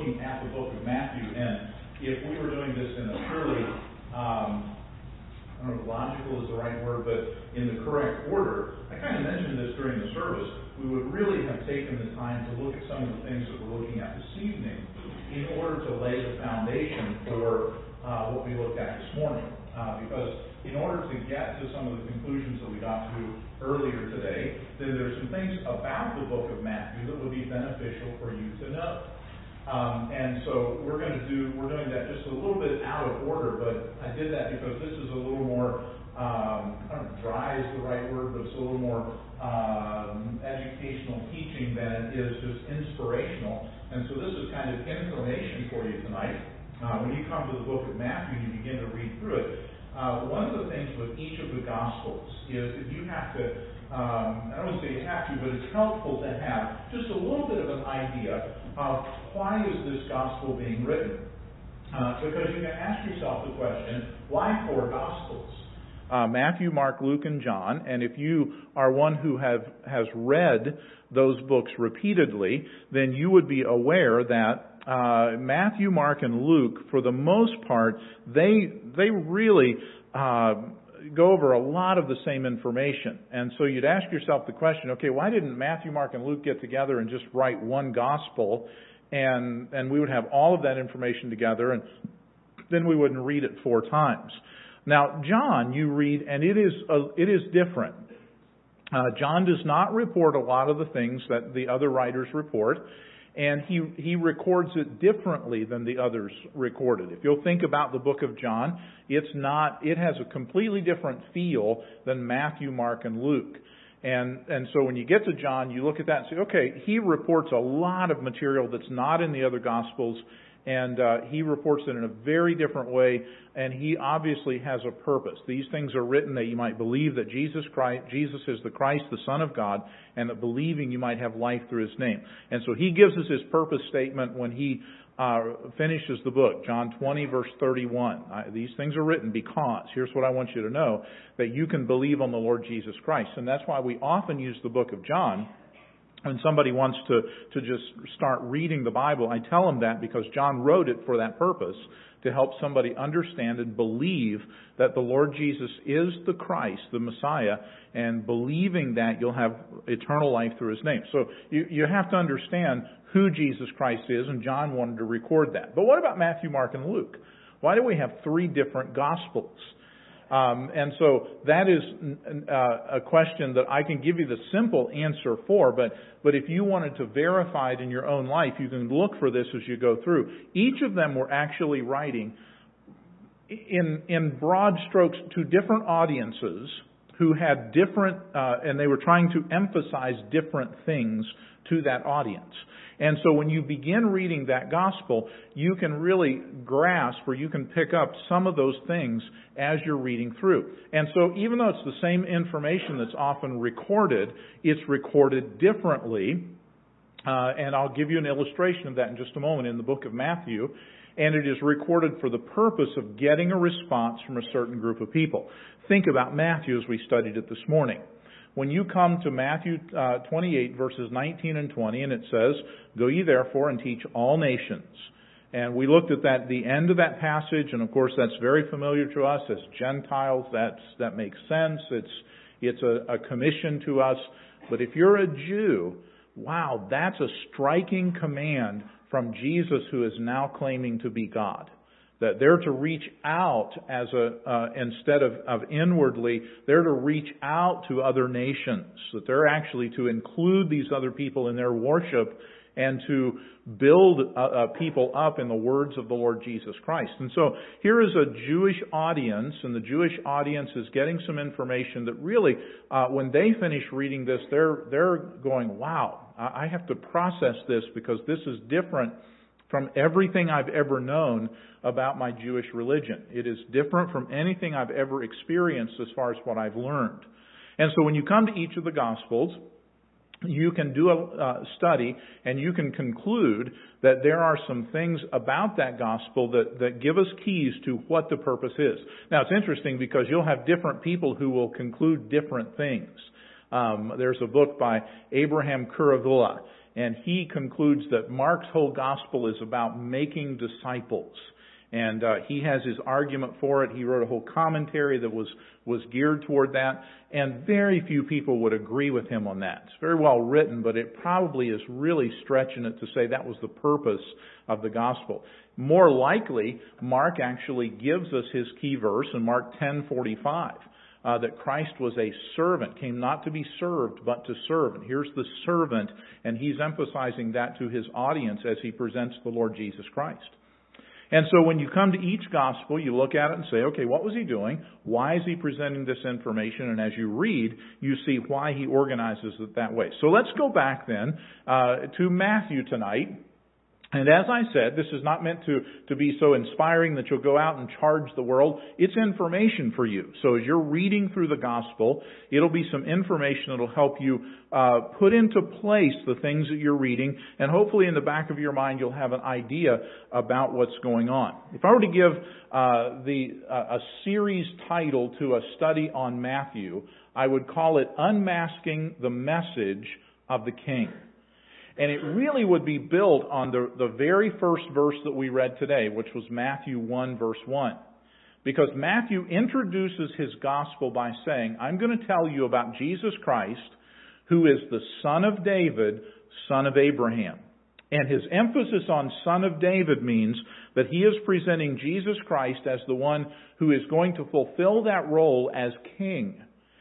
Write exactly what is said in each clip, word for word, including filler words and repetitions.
looking at the book of Matthew, and if we were doing this in a purely, um, I don't know if logical is the right word, but in the correct order, I kind of mentioned this during the service, we would really have taken the time to look at some of the things that we're looking at this evening in order to lay the foundation for uh, what we looked at this morning. Uh, because in order to get to some of the conclusions that we got to earlier today, then there's some things about the book of Matthew that would be beneficial for you to know. Um, and so we're going to do, we're doing that just a little bit out of order, but I did that because this is a little more, um, I don't know, dry is the right word, but it's a little more um, educational teaching than it is just inspirational. And so this is kind of information for you tonight. Uh, when you come to the book of Matthew and you begin to read through it, uh, one of the things with each of the Gospels is that you have to, um, I don't want to say you have to, but it's helpful to have just a little bit of an idea of why is this Gospel being written. Uh, because you can ask yourself the question, why four Gospels? Uh, Matthew, Mark, Luke, and John. And if you are one who have has read those books repeatedly, then you would be aware that Uh, Matthew, Mark, and Luke, for the most part, they they really uh, go over a lot of the same information. And so you'd ask yourself the question, okay, why didn't Matthew, Mark, and Luke get together and just write one gospel, and and we would have all of that information together, and then we wouldn't read it four times. Now, John, you read, and it is a, it is different. Uh, John does not report a lot of the things that the other writers report. And he he records it differently than the others recorded. If you'll think about the book of John, it's not it has a completely different feel than Matthew, Mark, and Luke. And and so when you get to John, you look at that and say, okay, he reports a lot of material that's not in the other Gospels, and uh, he reports it in a very different way, and he obviously has a purpose. These things are written that you might believe that Jesus Christ, Jesus is the Christ, the Son of God, and that believing you might have life through His name. And so he gives us his purpose statement when he uh, finishes the book, John twenty, verse thirty-one. I, these things are written because, here's what I want you to know, that you can believe on the Lord Jesus Christ. And that's why we often use the book of John. When somebody wants to, to just start reading the Bible, I tell them that because John wrote it for that purpose, to help somebody understand and believe that the Lord Jesus is the Christ, the Messiah, and believing that you'll have eternal life through His name. So you, you have to understand who Jesus Christ is, and John wanted to record that. But what about Matthew, Mark, and Luke? Why do we have three different Gospels? Um, and so that is uh, a question that I can give you the simple answer for, but, but if you wanted to verify it in your own life, you can look for this as you go through. Each of them were actually writing in, in broad strokes to different audiences who had different, uh, and they were trying to emphasize different things to that audience. And so when you begin reading that gospel, you can really grasp or you can pick up some of those things as you're reading through. And so even though it's the same information that's often recorded, it's recorded differently. Uh, and I'll give you an illustration of that in just a moment in the book of Matthew. And it is recorded for the purpose of getting a response from a certain group of people. Think about Matthew as we studied it this morning. When you come to Matthew uh, twenty-eight, verses nineteen and twenty, and it says, "Go ye therefore and teach all nations." And we looked at that at the end of that passage, and of course that's very familiar to us as Gentiles. That's, that makes sense. It's, it's a, a commission to us. But if you're a Jew, wow, that's a striking command from Jesus, who is now claiming to be God. That they're to reach out as a, uh, instead of, of inwardly, they're to reach out to other nations. That they're actually to include these other people in their worship and to build uh, uh, people up in the words of the Lord Jesus Christ. And so here is a Jewish audience, and the Jewish audience is getting some information that really, uh, when they finish reading this, they're, they're going, wow, I have to process this because this is different from everything I've ever known about my Jewish religion. It is different from anything I've ever experienced as far as what I've learned. And so when you come to each of the Gospels, you can do a uh, study and you can conclude that there are some things about that Gospel that, that give us keys to what the purpose is. Now, it's interesting because you'll have different people who will conclude different things. Um, there's a book by Abraham Kuruvilla. and he concludes that Mark's whole gospel is about making disciples. And uh, he has his argument for it. He wrote a whole commentary that was, was geared toward that. And very few people would agree with him on that. It's very well written, but it probably is really stretching it to say that was the purpose of the gospel. More likely, Mark actually gives us his key verse in Mark ten forty-five. Uh, that Christ was a servant, came not to be served, but to serve. And here's the servant, and he's emphasizing that to his audience as he presents the Lord Jesus Christ. And so when you come to each gospel, you look at it and say, okay, what was he doing? Why is he presenting this information? And as you read, you see why he organizes it that way. So let's go back then uh, to Matthew tonight. And as I said, this is not meant to, to be so inspiring that you'll go out and charge the world. It's information for you. So as you're reading through the gospel, it'll be some information that'll help you uh, put into place the things that you're reading. And hopefully in the back of your mind, you'll have an idea about what's going on. If I were to give uh, the uh, a series title to a study on Matthew, I would call it Unmasking the Message of the King. And it really would be built on the, the very first verse that we read today, which was Matthew one, verse one. Because Matthew introduces his gospel by saying, I'm going to tell you about Jesus Christ, who is the son of David, son of Abraham. And his emphasis on son of David means that he is presenting Jesus Christ as the one who is going to fulfill that role as king.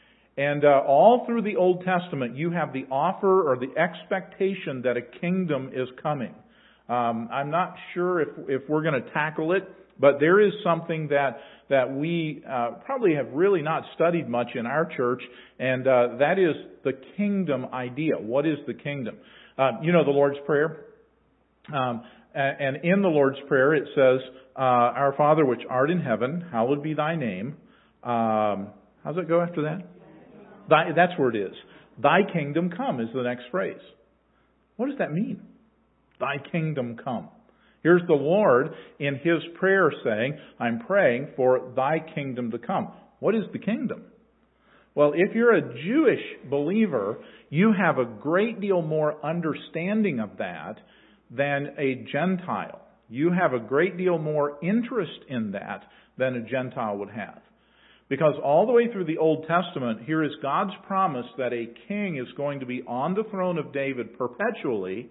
And uh, all through the Old Testament, you have the offer or the expectation that a kingdom is coming. Um, I'm not sure if, if we're going to tackle it, but there is something that that we uh, probably have really not studied much in our church, and uh, that is the kingdom idea. What is the kingdom? Uh, you know the Lord's Prayer? Um, and in the Lord's Prayer it says, uh, Our Father which art in heaven, hallowed be thy name. Um, how's it go after that? Thy, that's where it is. Thy kingdom come is the next phrase. What does that mean? Thy kingdom come. Here's the Lord in His prayer saying, I'm praying for thy kingdom to come. What is the kingdom? Well, if you're a Jewish believer, you have a great deal more understanding of that than a Gentile. You have a great deal more interest in that than a Gentile would have. Because all the way through the Old Testament, here is God's promise that a king is going to be on the throne of David perpetually,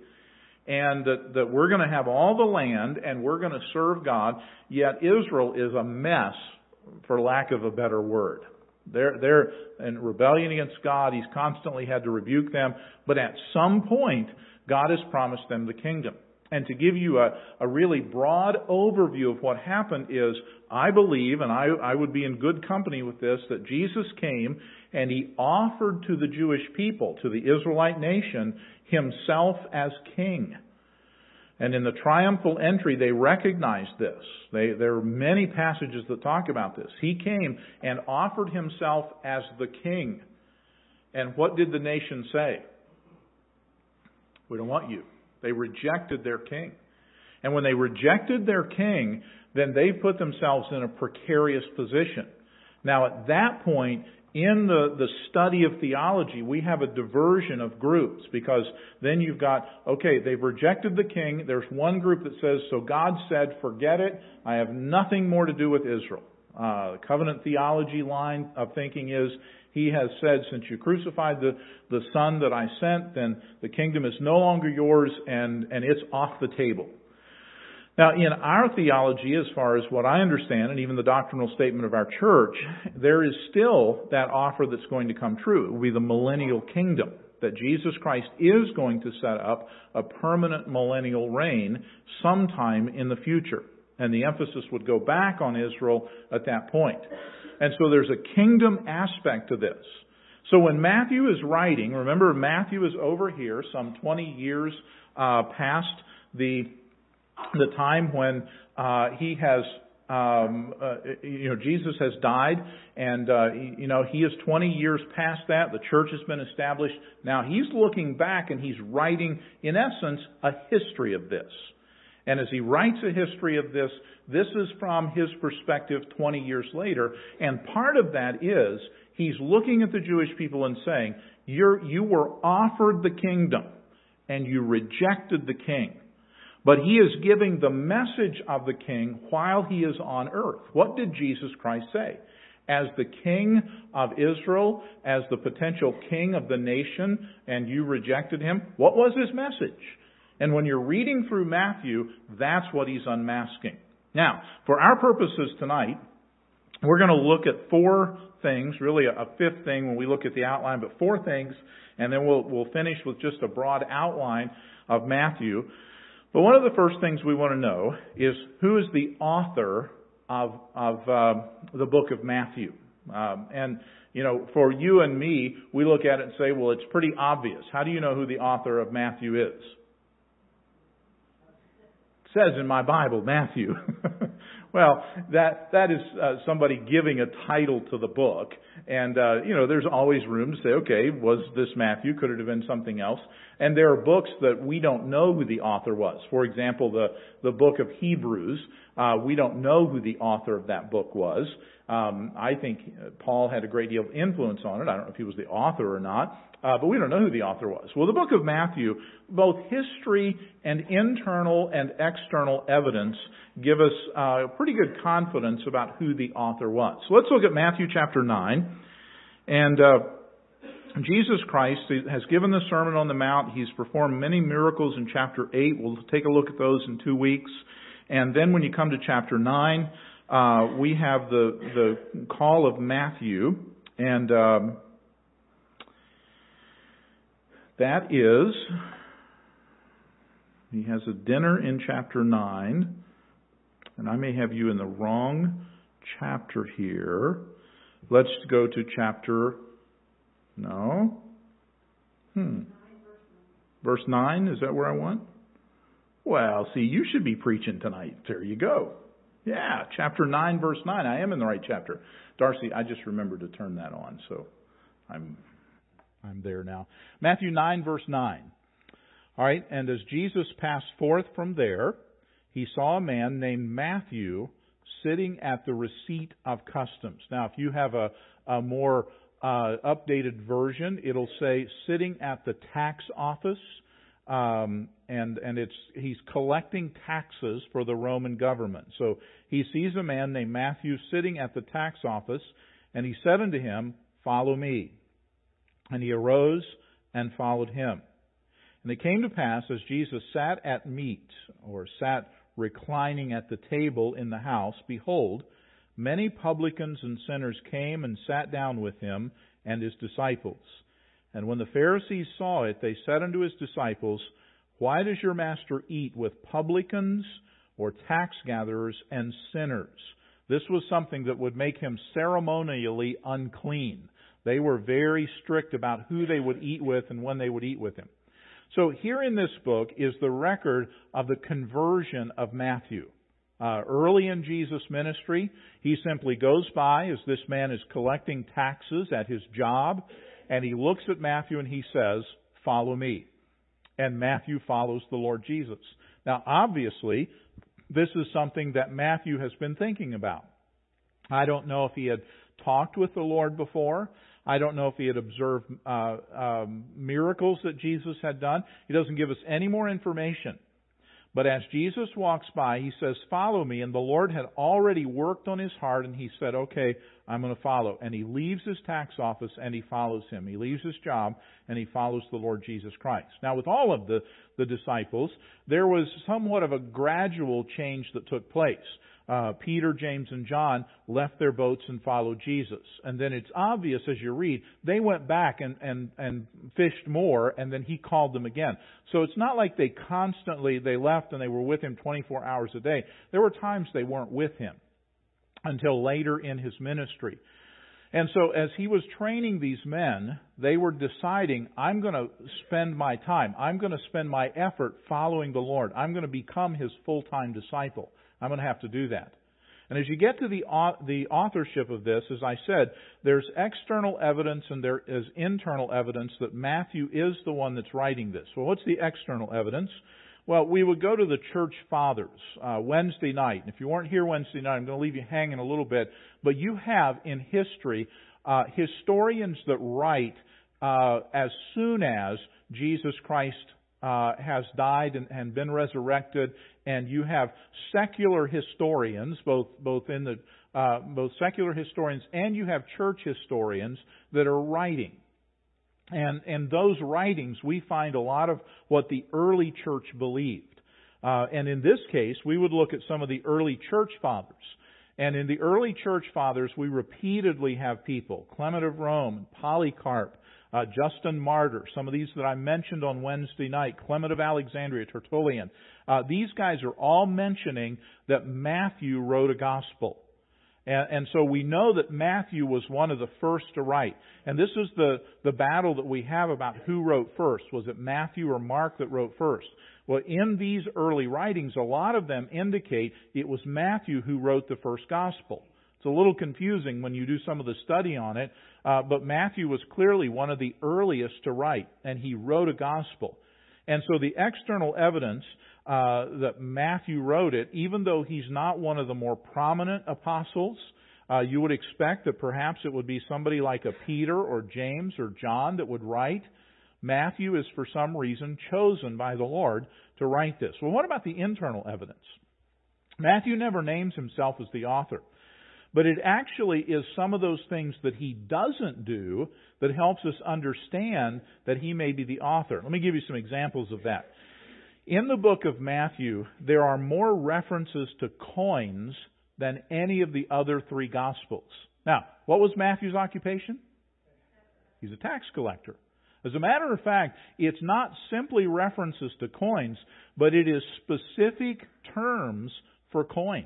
and that, that we're going to have all the land and we're going to serve God, yet Israel is a mess, for lack of a better word. They're, they're in rebellion against God. He's constantly had to rebuke them. But at some point, God has promised them the kingdom. And to give you a, a really broad overview of what happened is, I believe, and I, I would be in good company with this, that Jesus came and He offered to the Jewish people, to the Israelite nation, Himself as king. And in the triumphal entry, they recognized this. They, there are many passages that talk about this. He came and offered Himself as the king. And what did the nation say? We don't want you. They rejected their king. And when they rejected their king, then they put themselves in a precarious position. Now, at that point, in the, the study of theology, we have a diversion of groups, because then you've got, okay, they've rejected the king. There's one group that says, so God said, forget it. I have nothing more to do with Israel. Uh, the covenant theology line of thinking is, He has said, since you crucified the, the Son that I sent, then the kingdom is no longer yours, and, and it's off the table. Now, in our theology, as far as what I understand, and even the doctrinal statement of our church, there is still that offer that's going to come true. It will be the millennial kingdom, that Jesus Christ is going to set up a permanent millennial reign sometime in the future. And the emphasis would go back on Israel at that point. And so there's a kingdom aspect to this. So when Matthew is writing, remember Matthew is over here some twenty years uh, past the the time when uh, he has, um, uh, you know, Jesus has died, and uh, you know he is twenty years past that. The church has been established. Now he's looking back and he's writing, in essence, a history of this. And as he writes a history of this, this is from his perspective twenty years later. And part of that is he's looking at the Jewish people and saying, You're, you were offered the kingdom. and you rejected the king. But he is giving the message of the king while he is on earth. What did Jesus Christ say? As the king of Israel, as the potential king of the nation, and you rejected him, what was his message? And when you're reading through Matthew, that's what he's unmasking. Now, for our purposes tonight, we're going to look at four things, really a fifth thing when we look at the outline, but four things, and then we'll, we'll finish with just a broad outline of Matthew. But one of the first things we want to know is who is the author of, of uh, the book of Matthew. Um, and, you know, for you and me, we look at it and say, well, it's pretty obvious. How do you know who the author of Matthew is? It says in my Bible, Matthew. Well, that that is uh, somebody giving a title to the book. And, uh, you know, there's always room to say, okay, was this Matthew? Could it have been something else? And there are books that we don't know who the author was. For example, the, the book of Hebrews, uh, we don't know who the author of that book was. Um, I think Paul had a great deal of influence on it. I don't know if he was the author or not, uh, but we don't know who the author was. Well, the book of Matthew, both history and internal and external evidence give us uh, pretty good confidence about who the author was. So let's look at Matthew chapter nine. And uh, Jesus Christ has given the Sermon on the Mount. He's performed many miracles in chapter eight. We'll take a look at those in two weeks. And then when you come to chapter nine, uh, we have the, the call of Matthew. And um, that is, he has a dinner in chapter nine. And I may have you in the wrong chapter here. Let's go to chapter, no? Hmm. Verse nine, is that where I want? Well, see, you should be preaching tonight. There you go. Yeah, chapter nine, verse nine. I am in the right chapter. Darcy, I just remembered to turn that on, so I'm I'm there now. Matthew nine, verse nine. All right, and as Jesus passed forth from there, he saw a man named Matthew sitting at the receipt of customs. Now, if you have a, a more uh, updated version, it'll say sitting at the tax office, um, and and it's he's collecting taxes for the Roman government. So he sees a man named Matthew sitting at the tax office, and he said unto him, "Follow me." And he arose and followed him. And it came to pass, as Jesus sat at meat, or sat reclining at the table in the house, behold, many publicans and sinners came and sat down with him and his disciples. And when the Pharisees saw it, they said unto his disciples, Why does your master eat with publicans or tax gatherers and sinners? This was something that would make him ceremonially unclean. They were very strict about who they would eat with and when they would eat with him. So here in this book is the record of the conversion of Matthew. Uh, early in Jesus' ministry, he simply goes by as this man is collecting taxes at his job, and he looks at Matthew and he says, "Follow me." And Matthew follows the Lord Jesus. Now, obviously, this is something that Matthew has been thinking about. I don't know if he had talked with the Lord before. I don't know if he had observed uh, um, miracles that Jesus had done. He doesn't give us any more information. But as Jesus walks by, he says, "Follow me." And the Lord had already worked on his heart, and he said, "Okay, I'm going to follow." And he leaves his tax office and he follows him. He leaves his job and he follows the Lord Jesus Christ. Now, with all of the, the disciples, there was somewhat of a gradual change that took place. Uh, Peter, James, and John left their boats and followed Jesus. And then it's obvious as you read, they went back and, and, and fished more, and then he called them again. So it's not like they constantly, they left and they were with him twenty-four hours a day. There were times they weren't with him until later in his ministry. And so as he was training these men, they were deciding, I'm going to spend my time, I'm going to spend my effort following the Lord. I'm going to become his full-time disciple. I'm going to have to do that. And as you get to the the authorship of this, as I said, there's external evidence and there is internal evidence that Matthew is the one that's writing this. Well, what's the external evidence? Well, we would go to the church fathers uh, Wednesday night. And if you weren't here Wednesday night, I'm going to leave you hanging a little bit. But you have in history uh, historians that write uh, as soon as Jesus Christ uh, has died and, and been resurrected, and you have secular historians, both both in the uh, both secular historians and you have church historians that are writing. And in those writings, we find a lot of what the early church believed. Uh, and in this case, we would look at some of the early church fathers. And in the early church fathers, we repeatedly have people, Clement of Rome, Polycarp, uh, Justin Martyr, some of these that I mentioned on Wednesday night, Clement of Alexandria, Tertullian. Uh, these guys are all mentioning that Matthew wrote a gospel. And, and so we know that Matthew was one of the first to write. And this is the, the battle that we have about who wrote first. Was it Matthew or Mark that wrote first? Well, in these early writings, a lot of them indicate it was Matthew who wrote the first gospel. It's a little confusing when you do some of the study on it, uh, but Matthew was clearly one of the earliest to write, and he wrote a gospel. And so the external evidence uh, that Matthew wrote it, even though he's not one of the more prominent apostles, uh, you would expect that perhaps it would be somebody like a Peter or James or John that would write. Matthew is for some reason chosen by the Lord to write this. Well, what about the internal evidence? Matthew never names himself as the author. But it actually is some of those things that he doesn't do that helps us understand that he may be the author. Let me give you some examples of that. In the book of Matthew, there are more references to coins than any of the other three Gospels. Now, what was Matthew's occupation? He's a tax collector. As a matter of fact, it's not simply references to coins, but it is specific terms for coins.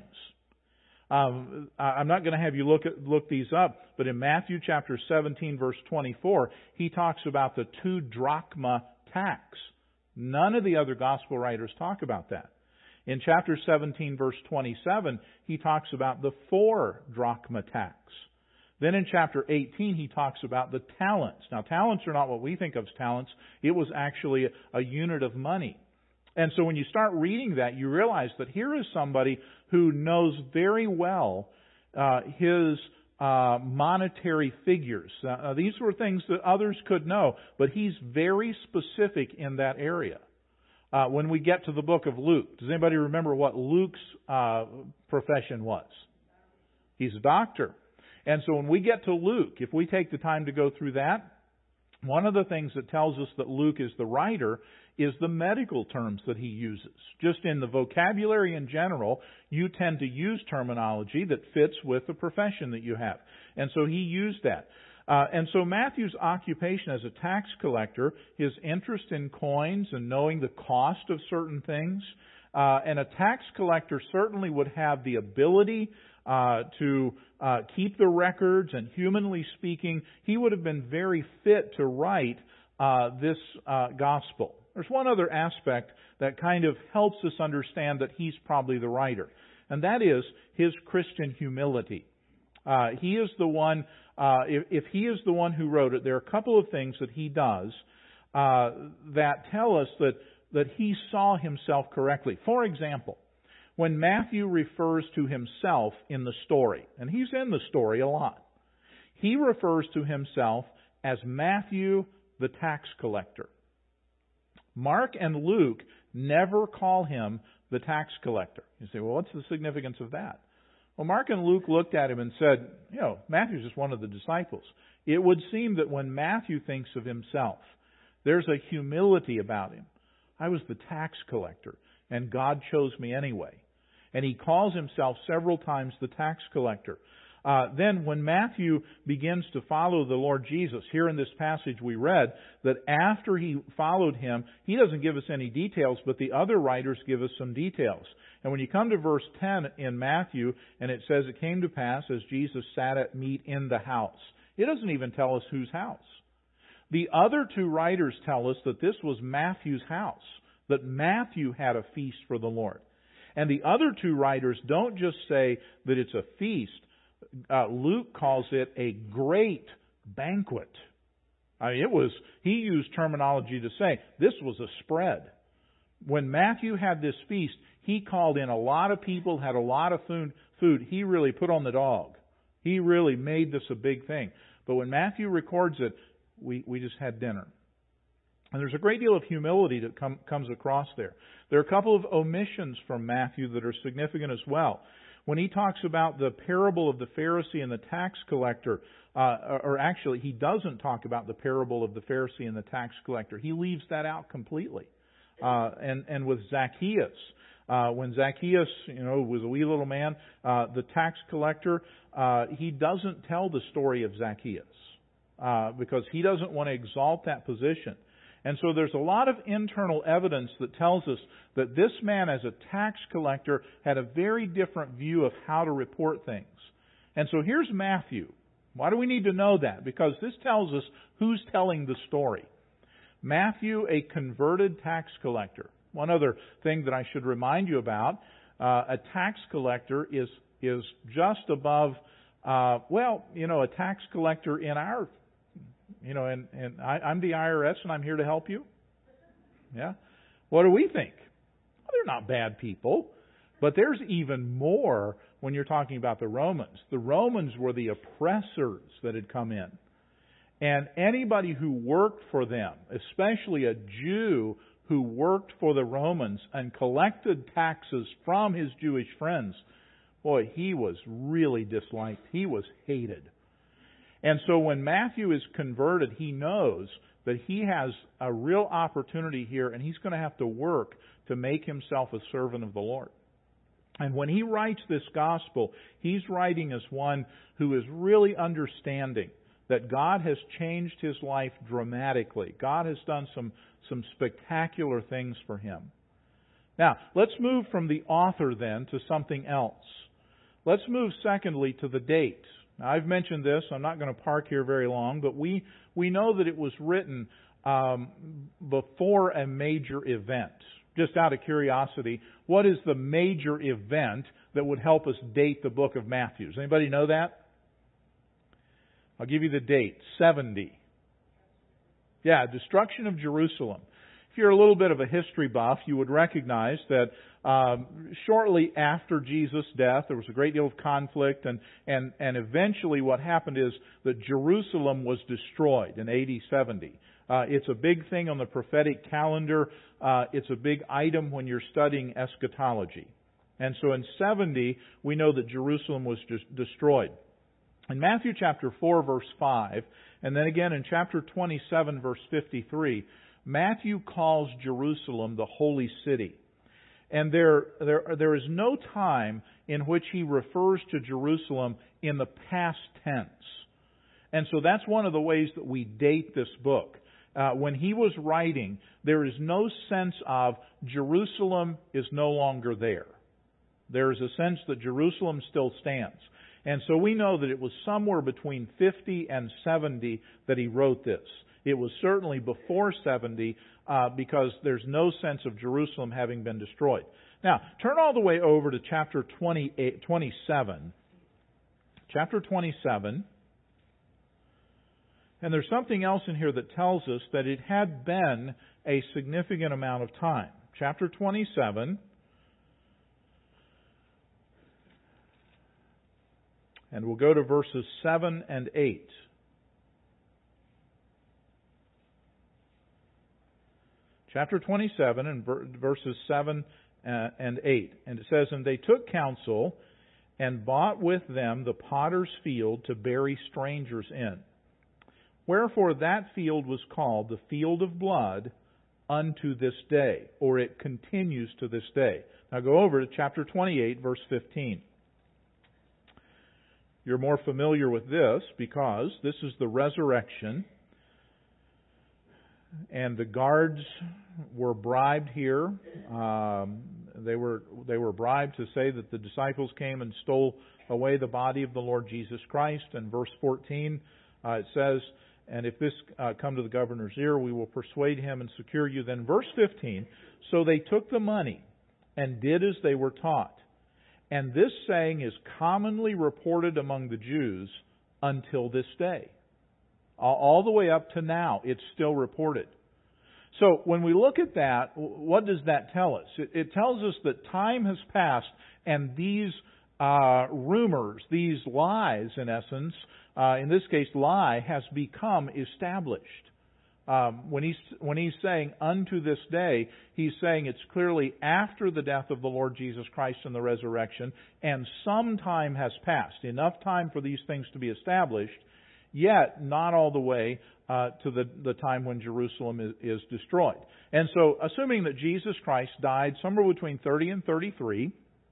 Um, I'm not going to have you look at, look these up, but in Matthew chapter seventeen, verse twenty-four, he talks about the two drachma tax. None of the other gospel writers talk about that. In chapter seventeen, verse twenty-seven, he talks about the four drachma tax. Then in chapter eighteen, he talks about the talents. Now, talents are not what we think of as talents. It was actually a, a unit of money. And so when you start reading that, you realize that here is somebody who knows very well uh, his uh, monetary figures. Uh, these were things that others could know, but he's very specific in that area. Uh, when we get to the book of Luke, does anybody remember what Luke's uh, profession was? He's a doctor. And so when we get to Luke, if we take the time to go through that, one of the things that tells us that Luke is the writer is the medical terms that he uses. Just in the vocabulary in general, you tend to use terminology that fits with the profession that you have. And so he used that. Uh, and so Matthew's occupation as a tax collector, his interest in coins and knowing the cost of certain things, uh, and a tax collector certainly would have the ability uh, to uh, keep the records, and humanly speaking, he would have been very fit to write uh, this uh, gospel. There's one other aspect that kind of helps us understand that he's probably the writer, and that is his Christian humility. Uh, he is the one, uh, if, if he is the one who wrote it, there are a couple of things that he does uh, that tell us that, that he saw himself correctly. For example, when Matthew refers to himself in the story, and he's in the story a lot, he refers to himself as Matthew the tax collector. Mark and Luke never call him the tax collector. You say, well, what's the significance of that? Well, Mark and Luke looked at him and said, you know, Matthew's just one of the disciples. It would seem that when Matthew thinks of himself, there's a humility about him. I was the tax collector, and God chose me anyway. And he calls himself several times the tax collector. Uh, then when Matthew begins to follow the Lord Jesus, here in this passage we read that after he followed him, he doesn't give us any details, but the other writers give us some details. And when you come to verse ten in Matthew, and it says, it came to pass as Jesus sat at meat in the house. It doesn't even tell us whose house. The other two writers tell us that this was Matthew's house, that Matthew had a feast for the Lord. And the other two writers don't just say that it's a feast. Uh, Luke calls it a great banquet. I mean, it was, he used terminology to say, this was a spread. When Matthew had this feast, he called in a lot of people, had a lot of food. food. He really put on the dog. He really made this a big thing. But when Matthew records it, we, we just had dinner. And there's a great deal of humility that com- comes across there. There are a couple of omissions from Matthew that are significant as well. When he talks about the parable of the Pharisee and the tax collector, uh, or actually he doesn't talk about the parable of the Pharisee and the tax collector. He leaves that out completely. Uh, and, and with Zacchaeus, uh, when Zacchaeus, you know, was a wee little man, uh, the tax collector, uh, he doesn't tell the story of Zacchaeus, uh, because he doesn't want to exalt that position. And so there's a lot of internal evidence that tells us that this man as a tax collector had a very different view of how to report things. And so here's Matthew. Why do we need to know that? Because this tells us who's telling the story. Matthew, a converted tax collector. One other thing that I should remind you about, uh, a tax collector is is just above, uh, well, you know, a tax collector in our You know, and, and I, I'm the I R S and I'm here to help you. Yeah? What do we think? Well, they're not bad people. But there's even more when you're talking about the Romans. The Romans were the oppressors that had come in. And anybody who worked for them, especially a Jew who worked for the Romans and collected taxes from his Jewish friends, boy, he was really disliked. He was hated. And so when Matthew is converted, he knows that he has a real opportunity here, and he's going to have to work to make himself a servant of the Lord. And when he writes this gospel, he's writing as one who is really understanding that God has changed his life dramatically. God has done some, some spectacular things for him. Now, let's move from the author then to something else. Let's move secondly to the date. Now, I've mentioned this. I'm not going to park here very long, but we, we know that it was written um, before a major event. Just out of curiosity, what is the major event that would help us date the book of Matthew? Does anybody know that? I'll give you the date, seventy. Yeah, destruction of Jerusalem. If you're a little bit of a history buff, you would recognize that um, shortly after Jesus' death, there was a great deal of conflict, and, and, and eventually what happened is that Jerusalem was destroyed in A D seventy. Uh, it's a big thing on the prophetic calendar. Uh, it's a big item when you're studying eschatology. And so in seventy, we know that Jerusalem was just destroyed. In Matthew chapter four, verse five, and then again in chapter twenty-seven, verse fifty-three, Matthew calls Jerusalem the holy city. And there, there, there is no time in which he refers to Jerusalem in the past tense. And so that's one of the ways that we date this book. Uh, when he was writing, there is no sense of Jerusalem is no longer there. There is a sense that Jerusalem still stands. And so we know that it was somewhere between fifty and seventy that he wrote this. It was certainly before seventy uh, because there's no sense of Jerusalem having been destroyed. Now, turn all the way over to chapter twenty-eight, twenty-seven. Chapter twenty-seven. And there's something else in here that tells us that it had been a significant amount of time. Chapter twenty-seven. And we'll go to verses seven and eight. Chapter twenty-seven and verses seven and eight. And it says, "And they took counsel and bought with them the potter's field to bury strangers in. Wherefore that field was called the field of blood unto this day," or it continues to this day. Now go over to chapter twenty-eight, verse fifteen. You're more familiar with this because this is the resurrection. And the guards were bribed here. Um, they were they were bribed to say that the disciples came and stole away the body of the Lord Jesus Christ. And verse fourteen, uh, it says, "And if this uh, come to the governor's ear, we will persuade him and secure you." Then verse fifteen, "So they took the money and did as they were taught. And this saying is commonly reported among the Jews until this day." All the way up to now, it's still reported. So when we look at that, what does that tell us? It, it tells us that time has passed and these uh, rumors, these lies in essence, uh, in this case lie, has become established. Um, when he's when he's saying unto this day, he's saying it's clearly after the death of the Lord Jesus Christ and the resurrection, and some time has passed, enough time for these things to be established, yet not all the way uh, to the, the time when Jerusalem is, is destroyed. And so, assuming that Jesus Christ died somewhere between thirty and thirty-three,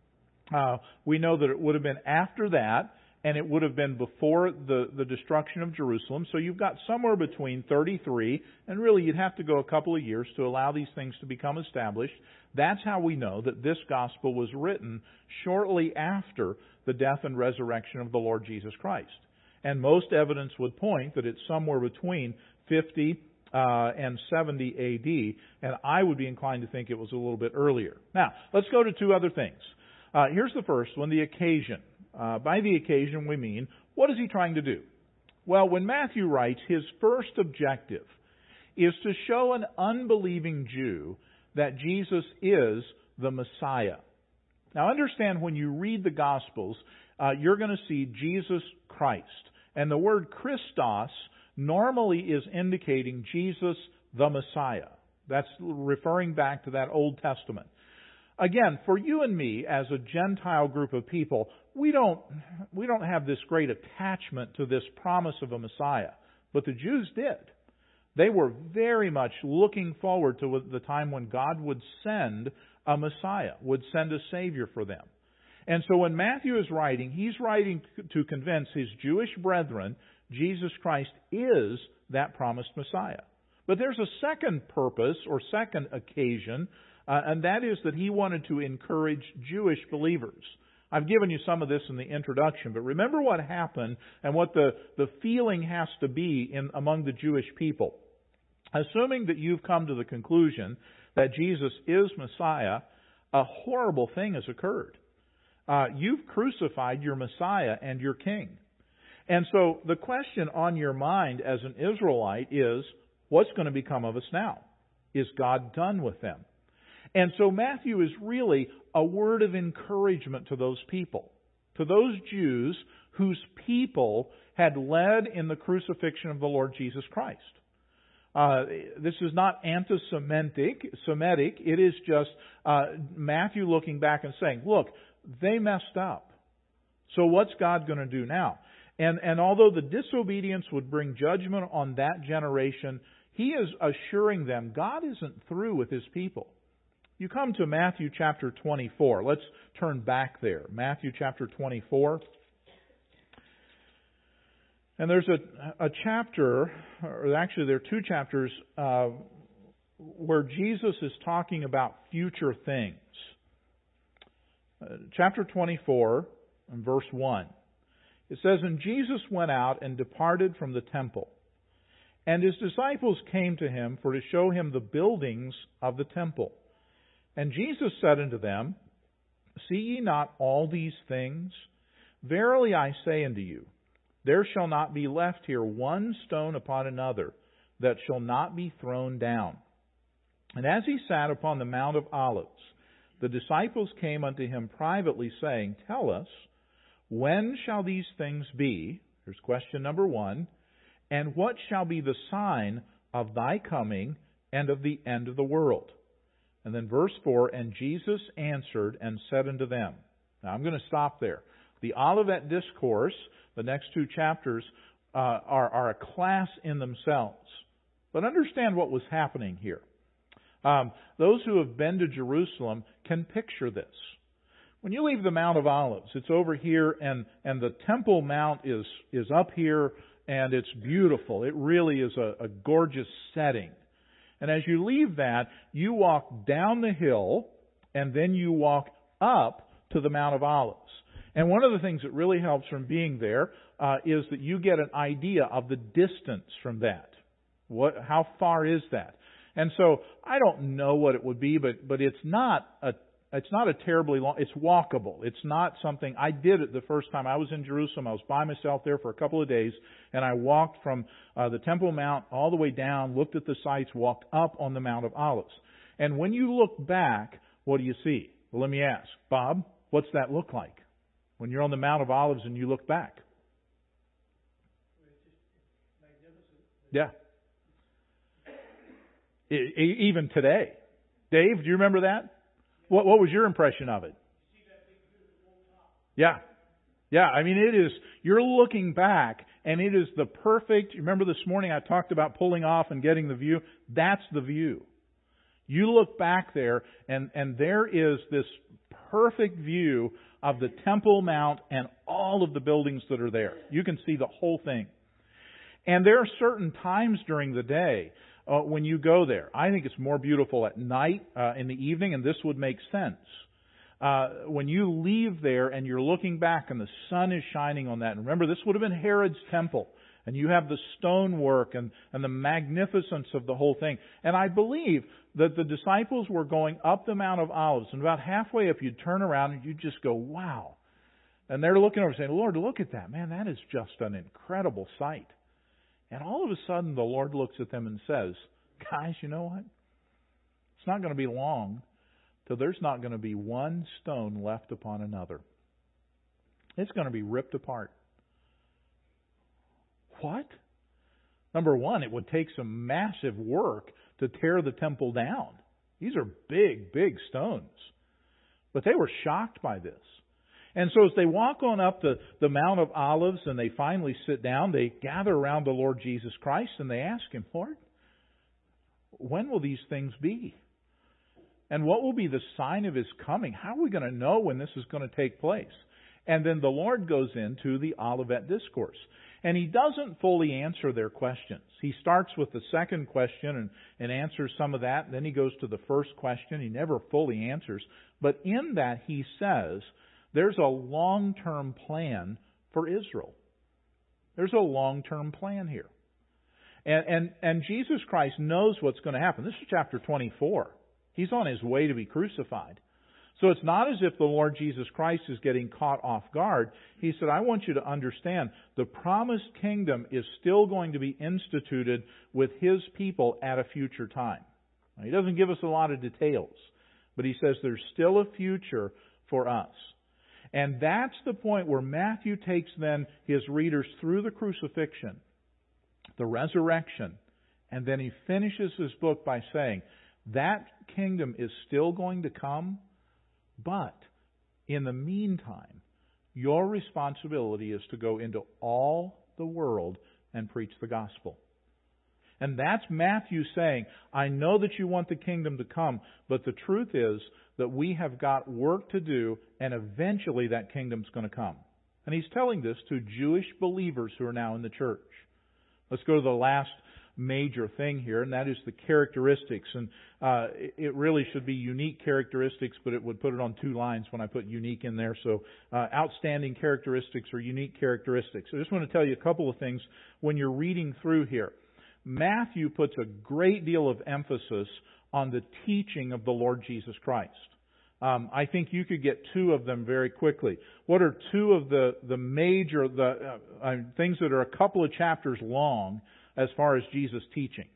uh, we know that it would have been after that, and it would have been before the, the destruction of Jerusalem. So you've got somewhere between thirty-three, and really you'd have to go a couple of years to allow these things to become established. That's how we know that this gospel was written shortly after the death and resurrection of the Lord Jesus Christ. And most evidence would point that it's somewhere between fifty uh, and seventy A D, and I would be inclined to think it was a little bit earlier. Now, let's go to two other things. Uh, here's the first one, the occasion. Uh, by the occasion, we mean, what is he trying to do? Well, when Matthew writes, his first objective is to show an unbelieving Jew that Jesus is the Messiah. Now, understand, when you read the Gospels, uh, you're going to see Jesus Christ. And the word Christos normally is indicating Jesus the Messiah. That's referring back to that Old Testament. Again, for you and me, as a Gentile group of people, we don't we don't have this great attachment to this promise of a Messiah. But the Jews did. They were very much looking forward to the time when God would send a Messiah, would send a Savior for them. And so when Matthew is writing, he's writing to convince his Jewish brethren Jesus Christ is that promised Messiah. But there's a second purpose or second occasion, uh, and that is that he wanted to encourage Jewish believers. I've given you some of this in the introduction, but remember what happened and what the, the feeling has to be in among the Jewish people. Assuming that you've come to the conclusion that Jesus is Messiah, a horrible thing has occurred. Uh, you've crucified your Messiah and your King. And so the question on your mind as an Israelite is, what's going to become of us now? Is God done with them? And so Matthew is really a word of encouragement to those people, to those Jews whose people had led in the crucifixion of the Lord Jesus Christ. Uh, this is not anti-Semitic. Semitic. It is just uh, Matthew looking back and saying, look, they messed up. So what's God going to do now? And, and although the disobedience would bring judgment on that generation, he is assuring them God isn't through with his people. You come to Matthew chapter twenty-four. Let's turn back there. Matthew chapter twenty-four. And there's a, a chapter, or actually there are two chapters, uh, where Jesus is talking about future things. Uh, chapter twenty-four, and verse one. It says, And Jesus went out and departed from the temple. And his disciples came to him for to show him the buildings of the temple. And Jesus said unto them, See ye not all these things? Verily I say unto you, there shall not be left here one stone upon another that shall not be thrown down. And as he sat upon the Mount of Olives, the disciples came unto him privately, saying, Tell us, when shall these things be? Here's question number one. And what shall be the sign of thy coming and of the end of the world? And then verse four, And Jesus answered and said unto them. Now I'm going to stop there. The Olivet Discourse, the next two chapters, uh, are, are a class in themselves. But understand what was happening here. Um, those who have been to Jerusalem can picture this. When you leave the Mount of Olives, it's over here, and, and the Temple Mount is, is up here, and it's beautiful. It really is a, a gorgeous setting. And as you leave that, you walk down the hill, and then you walk up to the Mount of Olives. And one of the things that really helps from being there uh, is that you get an idea of the distance from that. What, how far is that? And so I don't know what it would be, but but it's not a it's not a terribly long. It's walkable. It's not something I did it the first time I was in Jerusalem. I was by myself there for a couple of days, and I walked from uh, the Temple Mount all the way down, looked at the sites, walked up on the Mount of Olives. And when you look back, what do you see? Well, let me ask, Bob, what's that look like when you're on the Mount of Olives and you look back? It's just magnificent. Yeah. I, I- even today. Dave, do you remember that? What, what was your impression of it? Yeah. Yeah, I mean, it is, you're looking back, and it is the perfect, remember this morning I talked about pulling off and getting the view? That's the view. You look back there, and, and there is this perfect view of the Temple Mount and all of the buildings that are there. You can see the whole thing. And there are certain times during the day uh, when you go there. I think it's more beautiful at night, uh, in the evening, and this would make sense. Uh, when you leave there and you're looking back and the sun is shining on that, and remember this would have been Herod's temple, and you have the stonework and, and the magnificence of the whole thing. And I believe that the disciples were going up the Mount of Olives, and about halfway up you'd turn around and you'd just go, wow. And they're looking over saying, Lord, look at that. Man, that is just an incredible sight. And all of a sudden the Lord looks at them and says, guys, you know what? It's not going to be long till there's not going to be one stone left upon another. It's going to be ripped apart. What? Number one, it would take some massive work to tear the temple down. These are big, big stones. But they were shocked by this. And so as they walk on up the, the Mount of Olives and they finally sit down, they gather around the Lord Jesus Christ and they ask Him, Lord, when will these things be? And what will be the sign of His coming? How are we going to know when this is going to take place? And then the Lord goes into the Olivet Discourse. And He doesn't fully answer their questions. He starts with the second question and, and answers some of that. And then He goes to the first question. He never fully answers. But in that He says there's a long-term plan for Israel. There's a long-term plan here. And, and, and Jesus Christ knows what's going to happen. This is chapter twenty-four. He's on His way to be crucified. So it's not as if the Lord Jesus Christ is getting caught off guard. He said, I want you to understand the promised kingdom is still going to be instituted with His people at a future time. Now, He doesn't give us a lot of details, but He says there's still a future for us. And that's the point where Matthew takes then his readers through the crucifixion, the resurrection, and then he finishes his book by saying, that kingdom is still going to come, but in the meantime, your responsibility is to go into all the world and preach the gospel. And that's Matthew saying, I know that you want the kingdom to come, but the truth is that we have got work to do, and eventually that kingdom's going to come. And he's telling this to Jewish believers who are now in the church. Let's go to the last major thing here, and that is the characteristics. And uh, it really should be unique characteristics, but it would put it on two lines when I put unique in there. So uh, outstanding characteristics or unique characteristics. I just want to tell you a couple of things when you're reading through here. Matthew puts a great deal of emphasis on the teaching of the Lord Jesus Christ. Um, I think you could get two of them very quickly. What are two of the, the major the uh, uh, things that are a couple of chapters long as far as Jesus' teaching?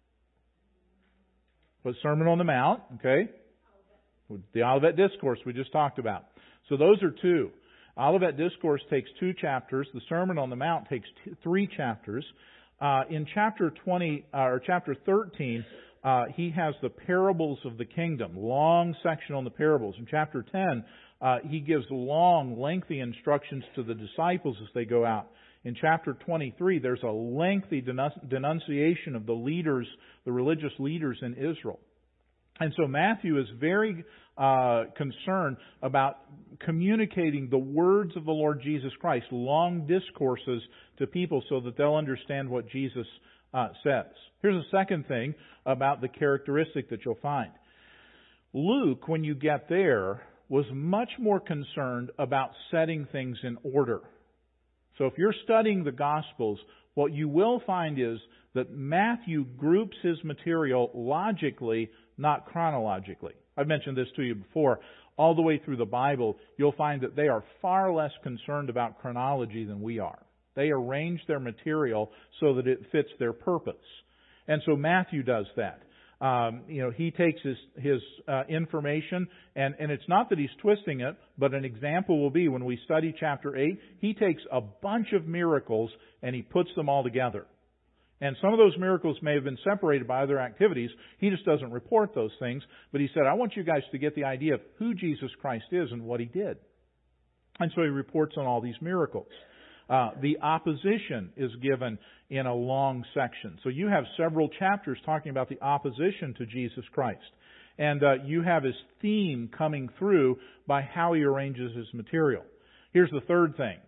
The Sermon on the Mount, okay? The Olivet Discourse we just talked about. So those are two. Olivet Discourse takes two chapters. The Sermon on the Mount takes two, three chapters. Uh, in chapter twenty uh, or chapter thirteen, uh, he has the parables of the kingdom, long section on the parables. In chapter ten, uh, he gives long, lengthy instructions to the disciples as they go out. In chapter twenty-three, there's a lengthy denunciation of the leaders, the religious leaders in Israel. And so Matthew is very uh, concerned about communicating the words of the Lord Jesus Christ, long discourses to people so that they'll understand what Jesus uh, says. Here's a second thing about the characteristic that you'll find. Luke, when you get there, was much more concerned about setting things in order. So if you're studying the Gospels, what you will find is that Matthew groups his material logically, not chronologically. I've mentioned this to you before. All the way through the Bible, you'll find that they are far less concerned about chronology than we are. They arrange their material so that it fits their purpose. And so Matthew does that. Um, you know, he takes his, his uh, information, and, and it's not that he's twisting it, but an example will be when we study chapter eight, he takes a bunch of miracles and he puts them all together. And some of those miracles may have been separated by other activities. He just doesn't report those things. But he said, I want you guys to get the idea of who Jesus Christ is and what He did. And so He reports on all these miracles. Uh, the opposition is given in a long section. So you have several chapters talking about the opposition to Jesus Christ. And uh, you have His theme coming through by how He arranges His material. Here's the third thing.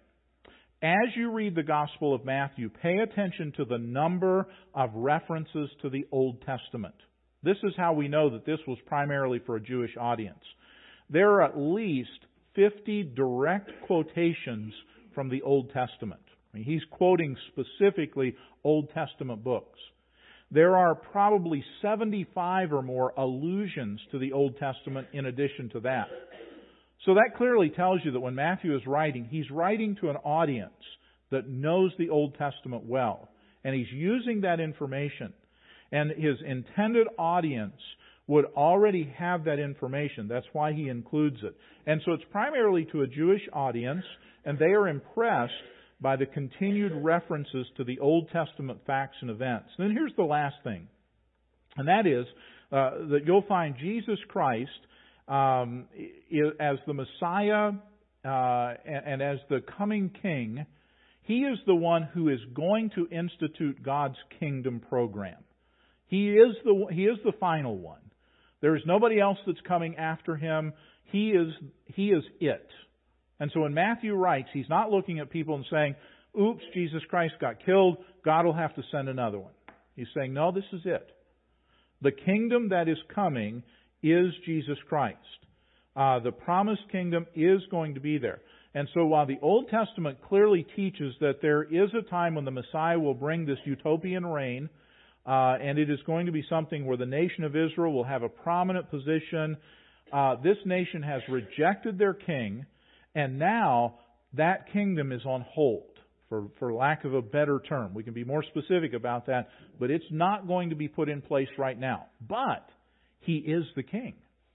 As you read the Gospel of Matthew, pay attention to the number of references to the Old Testament. This is how we know that this was primarily for a Jewish audience. There are at least fifty direct quotations from the Old Testament. I mean, he's quoting specifically Old Testament books. There are probably seventy-five or more allusions to the Old Testament in addition to that. So that clearly tells you that when Matthew is writing, he's writing to an audience that knows the Old Testament well. And he's using that information. And his intended audience would already have that information. That's why he includes it. And so it's primarily to a Jewish audience, and they are impressed by the continued references to the Old Testament facts and events. And then here's the last thing. And that is uh, that you'll find Jesus Christ Um, as the Messiah uh, and, and as the coming King. He is the one who is going to institute God's kingdom program. He is the He is the final one. There is nobody else that's coming after Him. He is He is it. And so when Matthew writes, he's not looking at people and saying, "Oops, Jesus Christ got killed. God will have to send another one." He's saying, "No, this is it. The kingdom that is coming is Jesus Christ. Uh, the promised kingdom is going to be there." And so while the Old Testament clearly teaches that there is a time when the Messiah will bring this utopian reign, uh, and it is going to be something where the nation of Israel will have a prominent position, uh, this nation has rejected their king, and now that kingdom is on hold, for, for lack of a better term. We can be more specific about that, but it's not going to be put in place right now. But He is the King.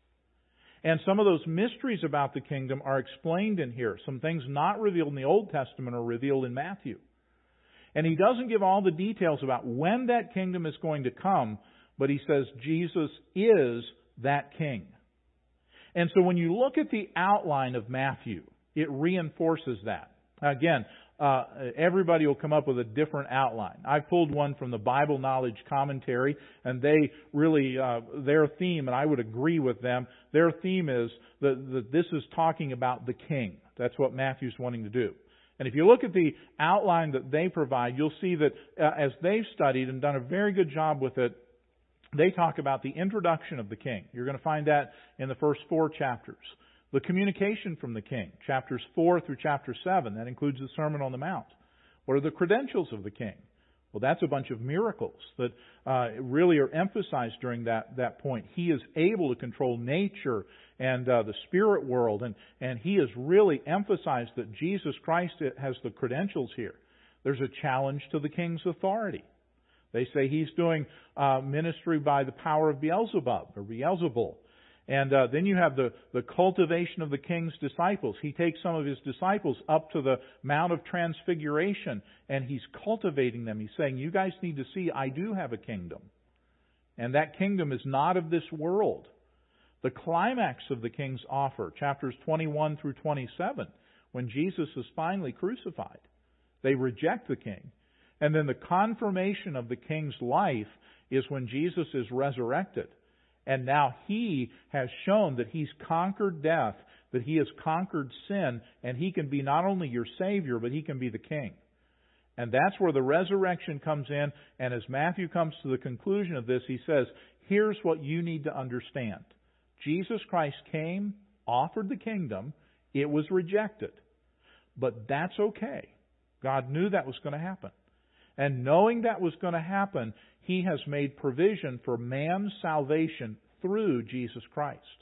And some of those mysteries about the kingdom are explained in here. Some things not revealed in the Old Testament are revealed in Matthew. And he doesn't give all the details about when that kingdom is going to come, but he says Jesus is that King. And so when you look at the outline of Matthew, it reinforces that. Again, Uh, everybody will come up with a different outline. I pulled one from the Bible Knowledge Commentary, and they really, uh, their theme, and I would agree with them, their theme is that, that this is talking about the King. That's what Matthew's wanting to do. And if you look at the outline that they provide, you'll see that uh, as they've studied and done a very good job with it, they talk about the introduction of the King. You're going to find that in the first four chapters. The communication from the King, chapters four through chapter seven, that includes the Sermon on the Mount. What are the credentials of the King? Well, that's a bunch of miracles that uh, really are emphasized during that, that point. He is able to control nature and uh, the spirit world, and, and he has really emphasized that Jesus Christ has the credentials here. There's a challenge to the King's authority. They say he's doing uh, ministry by the power of Beelzebub or Beelzebul. And uh, then you have the, the cultivation of the King's disciples. He takes some of his disciples up to the Mount of Transfiguration, and he's cultivating them. He's saying, you guys need to see, I do have a kingdom. And that kingdom is not of this world. The climax of the King's offer, chapters twenty-one through twenty-seven, when Jesus is finally crucified, they reject the King. And then the confirmation of the King's life is when Jesus is resurrected. And now He has shown that He's conquered death, that He has conquered sin, and He can be not only your Savior, but He can be the King. And that's where the resurrection comes in. And as Matthew comes to the conclusion of this, he says, here's what you need to understand. Jesus Christ came, offered the kingdom, it was rejected. But that's okay. God knew that was going to happen. And knowing that was going to happen, He has made provision for man's salvation through Jesus Christ.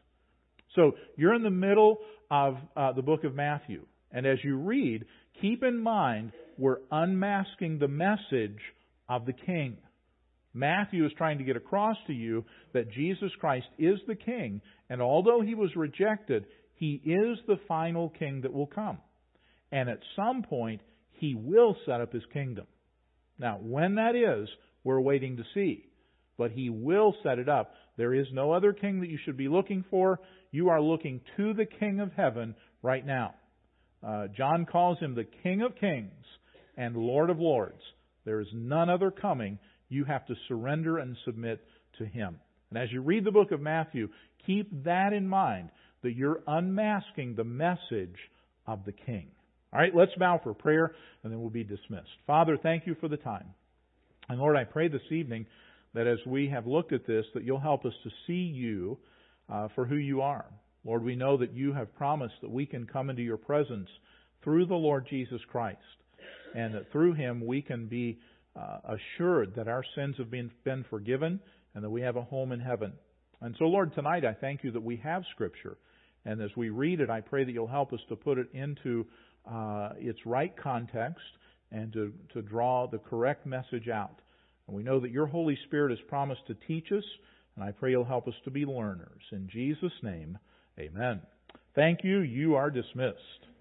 So you're in the middle of uh, the book of Matthew. And as you read, keep in mind we're unmasking the message of the King. Matthew is trying to get across to you that Jesus Christ is the King. And although He was rejected, He is the final King that will come. And at some point, He will set up His kingdom. Now, when that is, we're waiting to see. But He will set it up. There is no other king that you should be looking for. You are looking to the King of heaven right now. Uh, John calls Him the King of kings and Lord of lords. There is none other coming. You have to surrender and submit to Him. And as you read the book of Matthew, keep that in mind, that you're unmasking the message of the King. All right, let's bow for prayer, and then we'll be dismissed. Father, thank You for the time. And Lord, I pray this evening that as we have looked at this, that You'll help us to see You uh, for who You are. Lord, we know that You have promised that we can come into Your presence through the Lord Jesus Christ, and that through Him we can be uh, assured that our sins have been, been forgiven and that we have a home in heaven. And so, Lord, tonight I thank You that we have Scripture. And as we read it, I pray that You'll help us to put it into uh, its right context and to, to draw the correct message out. And we know that Your Holy Spirit has promised to teach us, and I pray You'll help us to be learners. In Jesus' name, amen. Thank you. You are dismissed.